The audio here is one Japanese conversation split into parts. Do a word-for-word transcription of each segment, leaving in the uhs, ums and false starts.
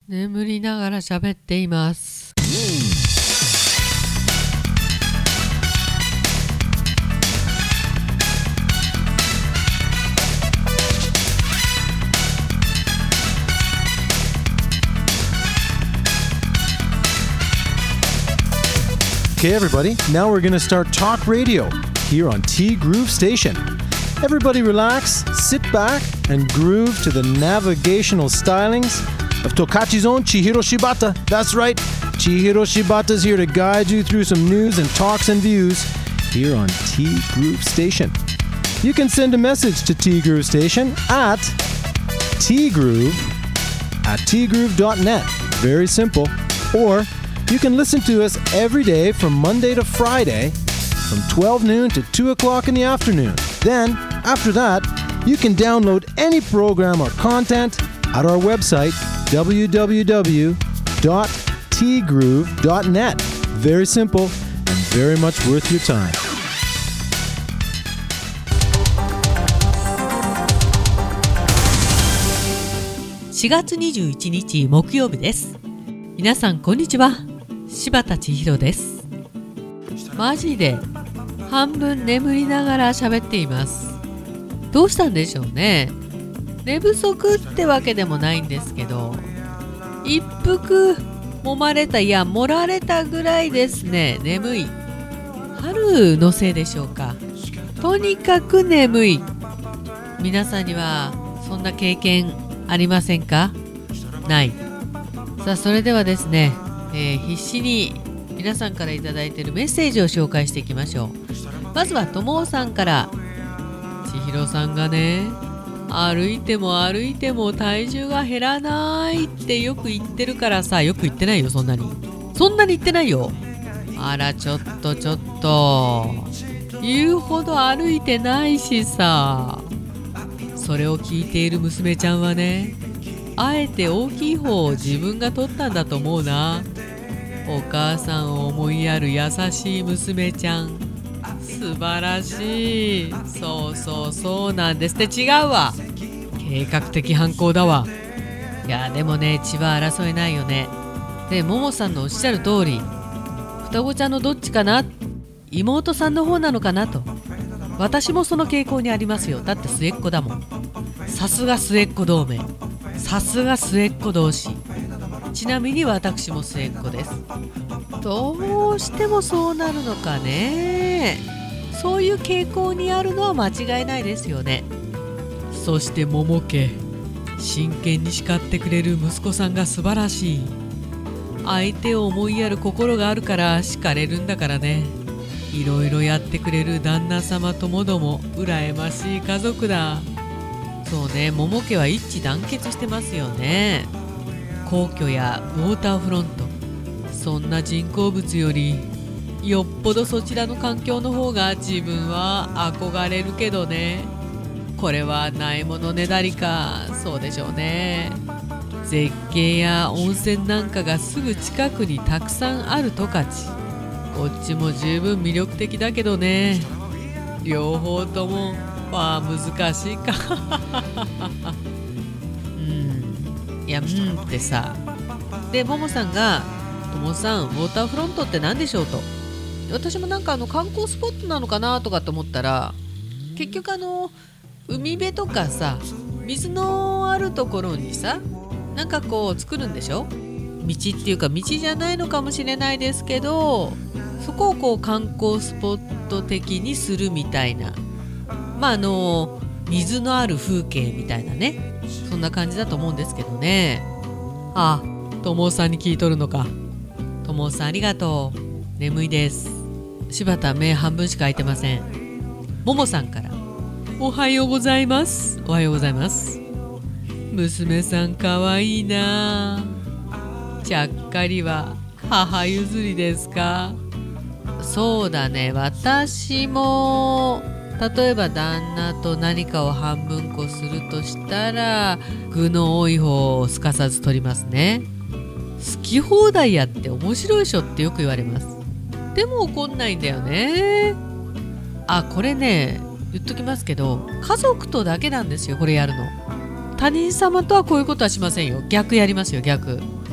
眠りながら喋っています。 Okay, everybody, now we're going to start talk radio here on T Groove Station. Everybody relax, sit back, and groove to the navigational stylings of Tokachi's own Chihiro Shibata. That's right, Chihiro Shibata's here to guide you through some news and talks and views here on T Groove Station. You can send a message to T Groove Station at tgroove at tgroove dot net. Very simple. Or you can listen to us every day from Monday to Friday from twelve noon to two o'clock in the afternoon. Then, after that, you can download any program or content at our website, w w w dot t groove dot net. Very simple and very much worth your time. しがつにじゅういちにち木曜日です。皆さんこんにちは。柴田千尋です。マジで半分眠りながら喋っています。どうしたんでしょうね。寝不足ってわけでもないんですけど、一服揉まれた、いや盛られたぐらいですね。眠い。春のせいでしょうか。とにかく眠い。皆さんにはそんな経験ありませんか？ない。さあ、それではですね、えー、必死に皆さんからいただいているメッセージを紹介していきましょう。まずはともおさんから。千尋さんがね、歩いても歩いても体重が減らないってよく言ってるからさ。よく言ってないよ、そんなにそんなに言ってないよ。あら、ちょっとちょっと言うほど歩いてないしさ。それを聞いている娘ちゃんはね、あえて大きい方を自分が取ったんだと思うな。お母さんを思いやる優しい娘ちゃん、素晴らしい。そうそうそうなんですって。違うわ、計画的犯行だわ。いやでもね、血は争えないよね。で、ももさんのおっしゃる通り、双子ちゃんのどっちかな、妹さんの方なのかなと。私もその傾向にありますよ。だって末っ子だもん。さすが末っ子同盟、さすが末っ子同士。ちなみに私も末っ子です。どうしてもそうなるのかね。そういう傾向にあるのは間違いないですよね。そして桃家、真剣に叱ってくれる息子さんが素晴らしい。相手を思いやる心があるから叱れるんだからね。いろいろやってくれる旦那様ともども羨ましい家族だ。そうね、桃家は一致団結してますよね。皇居やウォーターフロント、そんな人工物よりよっぽどそちらの環境の方が自分は憧れるけどね。これはないものねだりか。そうでしょうね。絶景や温泉なんかがすぐ近くにたくさんある十勝、こっちも十分魅力的だけどね。両方ともまあ難しいかうんいや、うんってさ。で、ももさんが、ともさん、ウォーターフロントって何でしょうと。私もなんかあの観光スポットなのかなとかと思ったら、結局あの海辺とかさ、水のあるところにさ、なんかこう作るんでしょ。道っていうか道じゃないのかもしれないですけど、そこをこう観光スポット的にするみたいな、まああの水のある風景みたいなね、そんな感じだと思うんですけどね。あ、ともさんに聞いとるのか。ともさんありがとう。眠いです。柴田目半分しか開いてません。ももさんから、おはようございます。おはようございます。娘さんかわいいな。ちゃっかりは母譲りですか？そうだね、私も例えば旦那と何かを半分こするとしたら、具の多い方をすかさず取りますね。好き放題やって面白いでしょってよく言われます。でも怒んないんだよね。あ、これね、言っときますけど、家族とだけなんですよ、これやるの。他人様とはこういうことはしませんよ。逆やりますよ、逆。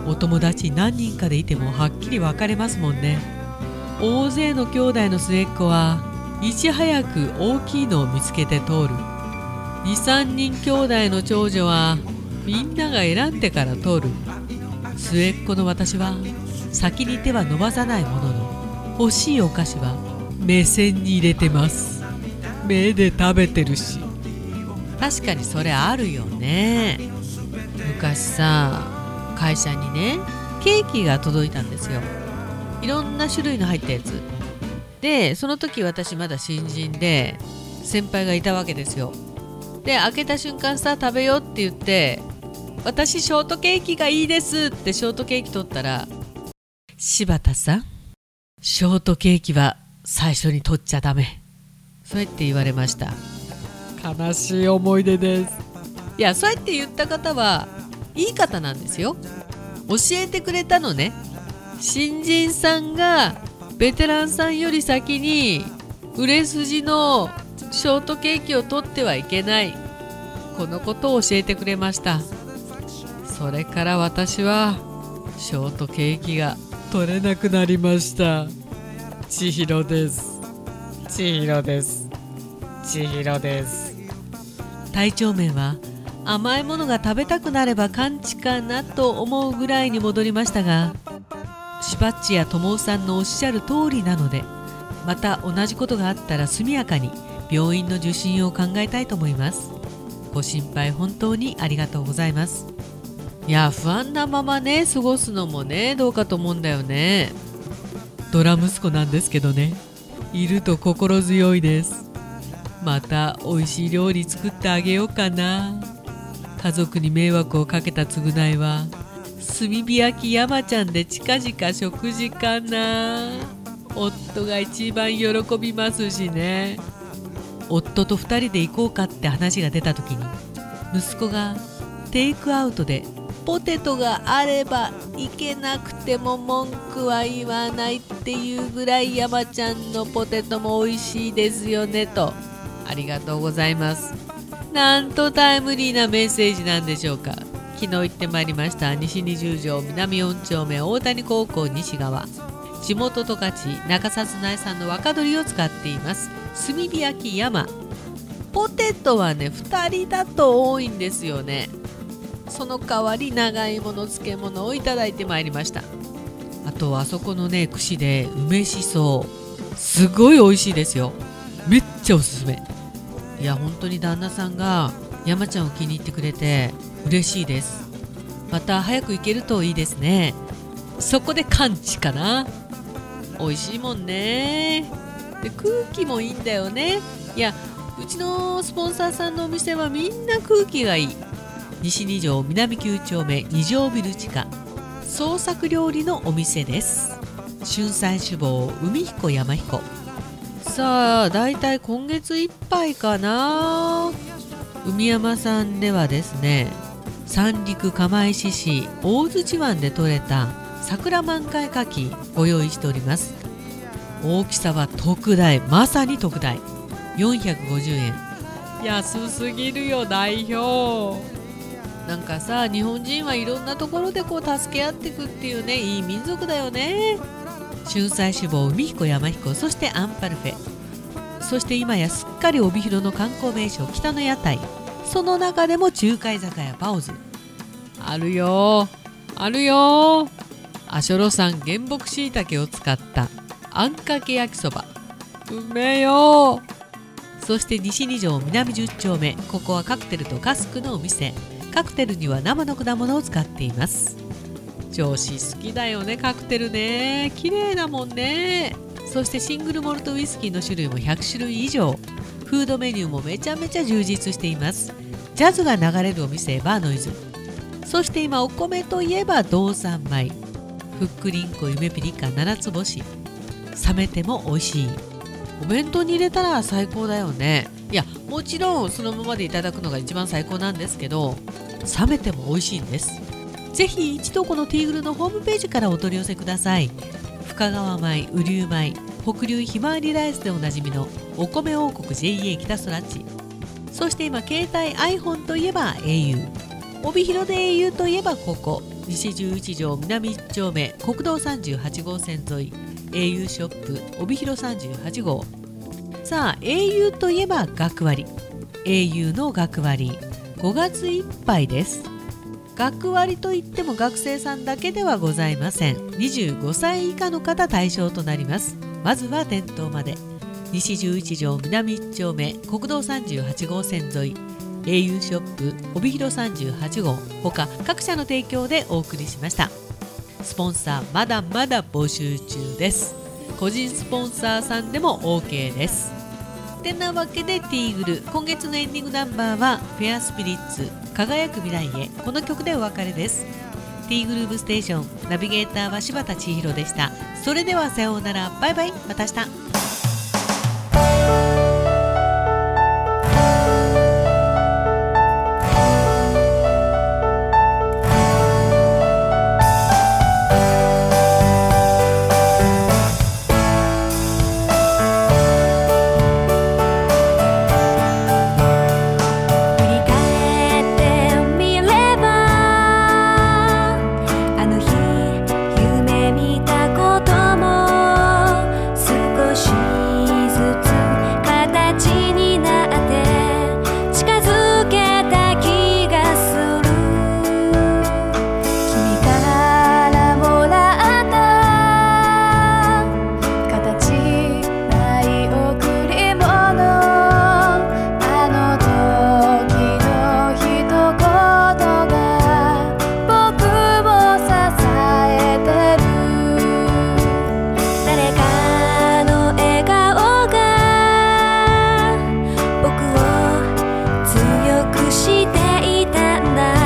お友達何人かでいてもはっきり分かれますもんね。大勢の兄弟の末っ子はいち早く大きいのを見つけて通る。に、さんにん兄弟の長女はみんなが選んでから通る。末っ子の私は先に手は伸ばさないものの、欲しいお菓子は目線に入れてます。目で食べてるし。確かにそれあるよね。昔さ、会社にねケーキが届いたんですよ。いろんな種類の入ったやつで、その時私まだ新人で先輩がいたわけですよ。で、開けた瞬間さ、食べようって言って、私ショートケーキがいいですってショートケーキ取ったら、柴田さん、ショートケーキは最初に取っちゃダメ、そうやって言われました。悲しい思い出です。いや、そうやって言った方はいい方なんですよ。教えてくれたのね。新人さんがベテランさんより先に売れ筋のショートケーキを取ってはいけない、このことを教えてくれました。それから私はショートケーキが取れなくなりました。千尋です。千尋です千尋です。体調面は甘いものが食べたくなれば完治かなと思うぐらいに戻りましたが、しばっちやともおさんのおっしゃる通りなので、また同じことがあったら速やかに病院の受診を考えたいと思います。ご心配本当にありがとうございます。いや、不安なままね過ごすのもねどうかと思うんだよね。ドラ息子なんですけどね、いると心強いです。また美味しい料理作ってあげようかな。家族に迷惑をかけた償いは炭火焼き山ちゃんで近々食事かな。夫が一番喜びますしね。夫とふたりで行こうかって話が出た時に、息子がテイクアウトでポテトがあればいけなくても文句は言わないっていうぐらい山ちゃんのポテトも美味しいですよねと。ありがとうございます。なんとタイムリーなメッセージなんでしょうか。昨日行ってまいりました西にじゅう条南よん丁目大谷高校西側、地元十勝中札内産の若鶏を使っています炭火焼き山。ポテトはねふたりだと多いんですよね。その代わり長芋の漬物をいただいてまいりました。あとあそこのね串で梅しそすごい美味しいですよ。めっちゃおすすめ。いや本当に旦那さんが山ちゃんを気に入ってくれて嬉しいです。また早く行けるといいですね。そこで完治かな。美味しいもんね。で空気もいいんだよね。いやうちのスポンサーさんのお店はみんな空気がいい。西に条南きゅう丁目に条ビル地下創作料理のお店です。春菜志望海彦山彦。さあだいたい今月いっぱいかな。海山さんではですね、三陸釜石市大槌湾で採れた桜満開牡蠣ご用意しております。大きさは特大、まさに特大、よんひゃくごじゅうえん。安すぎるよ代表。なんかさ、日本人はいろんなところでこう助け合っていくっていうね、いい民族だよね。春菜志望海彦山彦、そしてアンパルフェ、そして今やすっかり帯広の観光名所北の屋台、その中でも中華居酒屋パオズあるよあるよ。阿蘇路産原木しいたけを使ったあんかけ焼きそばうめえよ。そして西に条南じゅう丁目、ここはカクテルとカスクのお店。カクテルには生の果物を使っています。調子好きだよねカクテルね、綺麗だもんね。そしてシングルモルトウイスキーの種類もひゃくしゅるい以上、フードメニューもめちゃめちゃ充実しています。ジャズが流れるお店バーノイズ。そして今お米といえば道産米、ふっくりんこ夢ピリカ七つ星、冷めても美味しい。お弁当に入れたら最高だよね。いやもちろんそのままでいただくのが一番最高なんですけど、冷めても美味しいんです。ぜひ一度このティーグルのホームページからお取り寄せください。深川米、雨竜米、北流ひまわりライスでおなじみのお米王国 ジェイエー 北ストラッチ。そして今携帯 iPhone といえば エーユー、 帯広で エーユー といえばここ西じゅういち条南いち丁目国道さんじゅうはち号線沿い エーユー ショップ帯広さんじゅうはち号。さあ エーユー といえば学割、 エーユー の学割ごがついっぱいです。学割といっても学生さんだけではございません。にじゅうごさい以下の方対象となります。まずは店頭まで西じゅういち条南いち丁目国道さんじゅうはち号線沿い エーユー ショップ帯広さんじゅうはち号ほか各社の提供でお送りしました。スポンサーまだまだ募集中です。個人スポンサーさんでも OK です。てなわけでティーグル今月のエンディングナンバーはフェアスピリッツ輝く未来へ、この曲でお別れです。ティーグルーブステーションナビゲーターは柴田千尋でした。それではさようなら、バイバイ、また明日。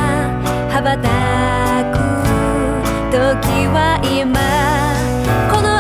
羽ばたく時は今、この